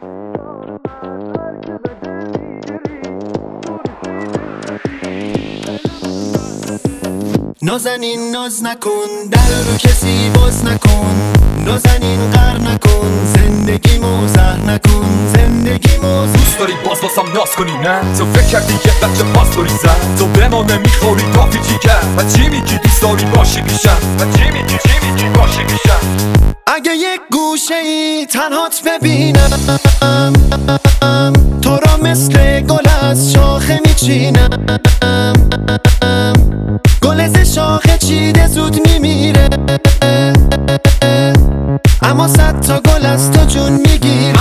نازنین ناز نکن، در رو کسی باز نکن، نازنین غر نکن، زندگیمو زهر نکن، زندگیمو دوست داری واسم ناز کنی نه؟ تو فکر کردی یه بچه پاسوری زد تو به ما نمیخوری کافی چی کرد و چی میگی دوست داری باشی پیشم و چی میگی باشی پیشم اگه یک گوشه ای تنهات ببینم تو را مثل گل از شاخه میچینم گل ز شاخه چیده زود میمیره اما 100 تا گل از تو جون میگیره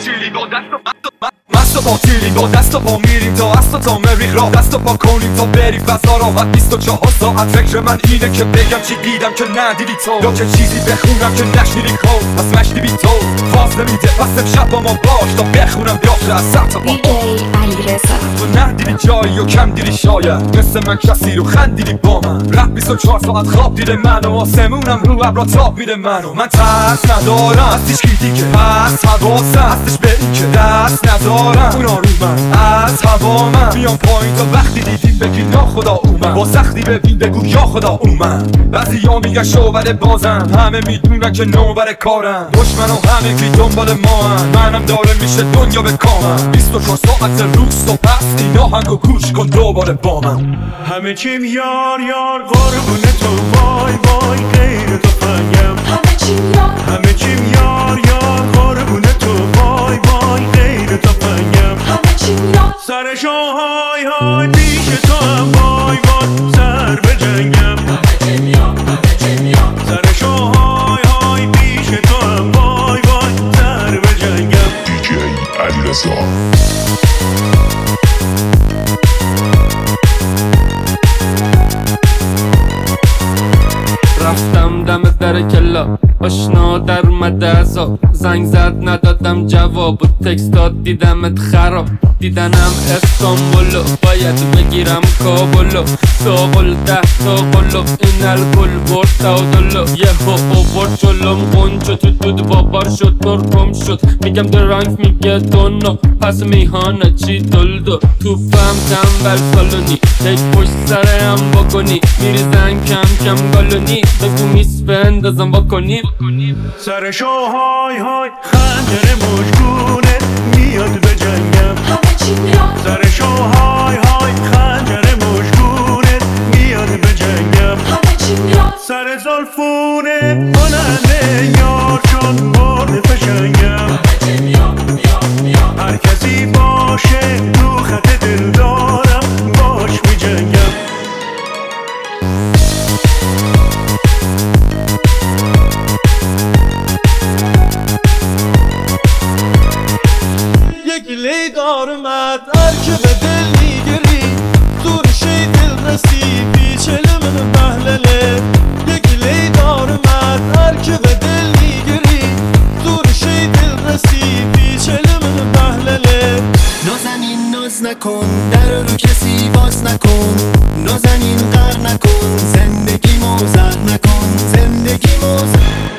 مست و باطیلی با دست و پا میریم تا از تا مریخ راه دست و پا کنیم تا بری فضا راحت 24 ساعت فکر من اینه که بگم چی دیدم که ندیدی تو یا که چیزی بخونم که نشنیدی کن پس مشتی بی تو فاز نمیده پس امشب با ما باش تا بخونم بیافته از سر تا پا تو ندیدی جایی و کم دیدی شاید مثل من کسی رو خندیدی با من رفت 24 ساعت خواب دیده من و آسمونم رو ابرا تاب میده منو من ترس ندارم از هیچ کی دیگه پس حواسم هستش به این که دست ندارم اونا رو من از هوا من میام پایین تا وقتی دیدیم بگی ناخدا اومد با سختی ببین بگو یا خدا اومد بعضیا میگن شعبده بازم همه میدونن که نوبر کارم دشمن و همه که دنبال ما هم منم داره میشه دنیا به کامم 24 ساعت روز و پس این آهنگو گوش کن دوباره با من همه چیم یار یار قربون تو وای وای غیر تو فنگم همه چیم یار یار قربون تو وای وای غیر تو فنگم سرشو های های پیش تو هم وای وای سر به جنگم سرشو های های پیش تو هم وای وای سر به جنگم دیجی علیرضا رفتم دم در کلا آشنا در اومده ازا زنگ زد ندادم جواب و تکست داد دیدمت خراب دیدنم استانبولو باید بگیرم کابلو ساقل 10 تا قلو این الکل برد تعادلو یهو اوورد جلوم قنچو تو دود بابار شد ترکم شد میگم درانک میگه دونو پس میهانه چی دلدو توفم تنبل سالونی تک پشت سرم بکنی میریزن کم کم گالونی بگو میس بندازم بکنی سرشو های های خنجر مشگونه میاد به جنگم سرشو های های خنجر مشگونه میاد به جنگم سر زلفونه کننده یار چون برد فشنگم هر کسی باشه تو خط دل دارم باش می جنگم یک لیدار مد هر که به دل میگری زورشی دل رسی پیچل من محلله یک لیدار مد هر که به دل میگری زورشی دل رسی پیچل من محلله نازنین ناز نکن در رو کسی باز نکن نازنین غر نکن زندگیمو زهر نکن زندگیمو زهر